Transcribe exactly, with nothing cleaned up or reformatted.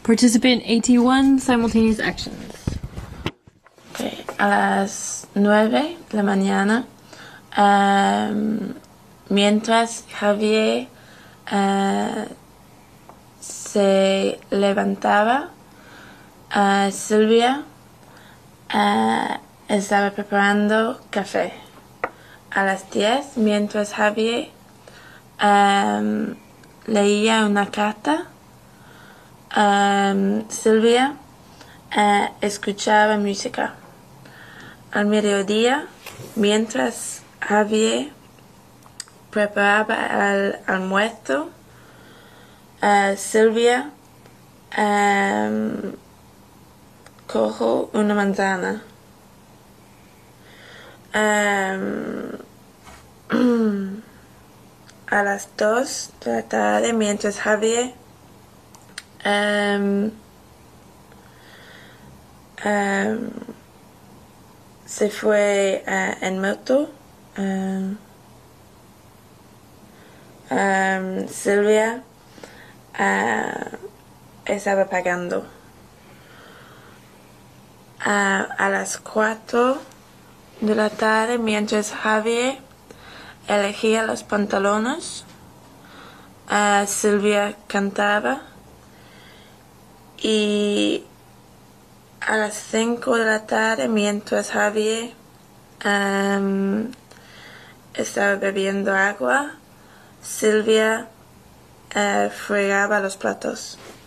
Participant A T one, simultaneous actions. Okay. A las nueve de la mañana, um, mientras Javier uh, se levantaba, uh, Silvia uh, estaba preparando café. A las diez, mientras Javier um, leía una carta, um, Silvia uh, escuchaba música. Al mediodía, mientras Javier preparaba el almuerzo, uh, Silvia um, cojo una manzana. Um, a las dos de la tarde, mientras Javier um, um, se fue uh, en moto, um, um, Silvia uh, estaba pagando. Uh, a las cuatro de la tarde, mientras Javier elegía los pantalones, uh, Silvia cantaba. Y a las cinco de la tarde, mientras Javier um, estaba bebiendo agua, Silvia uh, fregaba los platos.